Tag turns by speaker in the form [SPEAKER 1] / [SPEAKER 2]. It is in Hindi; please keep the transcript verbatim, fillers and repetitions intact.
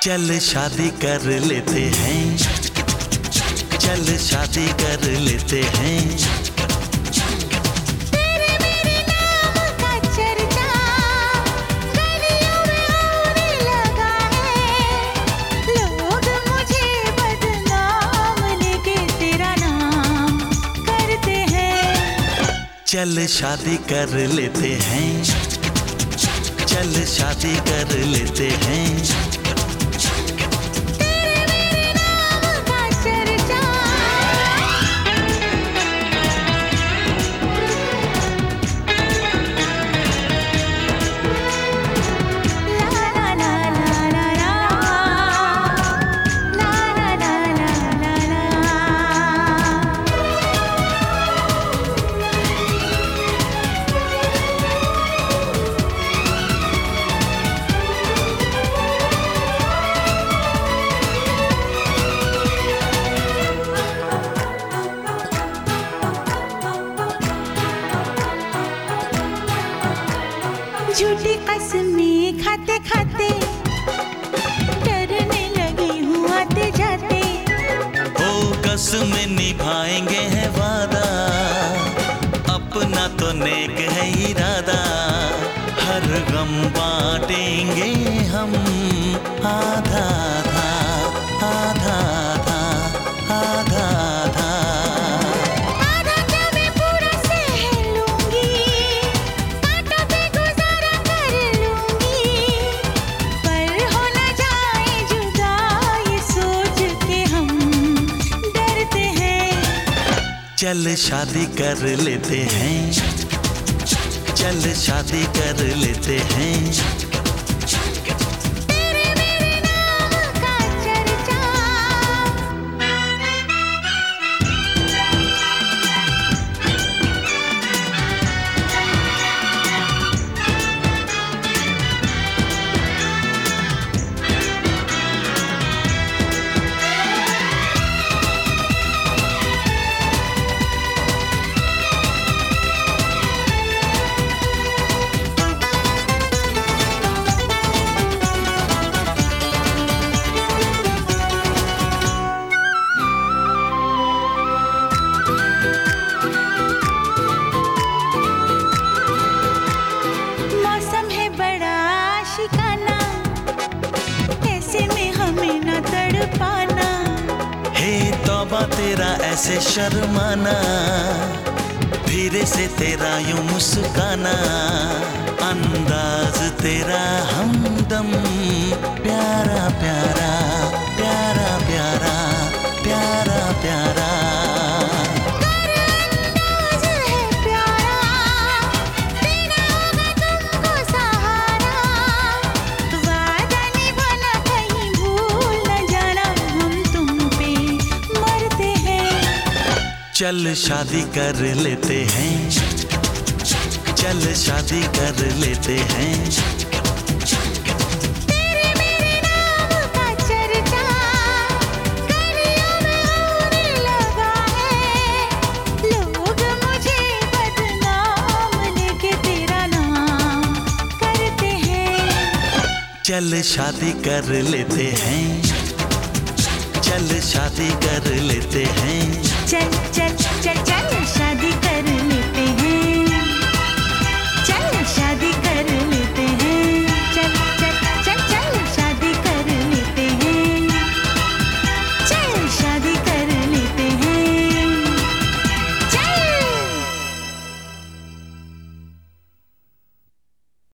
[SPEAKER 1] चल शादी कर लेते हैं, चल शादी कर लेते हैं।
[SPEAKER 2] तेरे मेरे नाम का चर्चा गलियों में होने लगा है। लोग मुझे बदनाम लेके तेरा नाम करते हैं।
[SPEAKER 1] चल शादी कर लेते हैं, चल शादी कर लेते हैं।
[SPEAKER 2] झूठी कसमें खाते खाते डरने लगी हूँ आते जाते।
[SPEAKER 1] ओ कसमें निभाएंगे है वादा, अपना तो नेक है इरादा। हर गम बांटेंगे हम आधा आधा आधा आधा आधा आधा।
[SPEAKER 2] आधा क्या मैं पूरा सह लूंगी, कांटों पे गुजारा कर लूंगी। पर हो न जाए जुदा ये सोच के हम डरते हैं।
[SPEAKER 1] चल शादी कर लेते हैं, चल शादी कर लेते हैं।
[SPEAKER 2] तेरे मेरे नाम का चर्चा शिकाना, ऐसे में हमें न तड़पाना।
[SPEAKER 1] हे तौबा तेरा ऐसे शर्माना, धीरे से तेरा यूं मुस्काना। अंदाज तेरा हमदम प्यारा प्यारा प्यारा प्यारा प्यारा प्यारा। चल शादी कर लेते हैं, चल शादी कर लेते हैं।
[SPEAKER 2] तेरे मेरे नाम का चर्चा गलियों में होने लगा है। लोग मुझे बदनाम लेके तेरा नाम करते हैं।
[SPEAKER 1] चल शादी कर लेते हैं, चल शादी कर लेते हैं।
[SPEAKER 2] चल चल चल चल शादी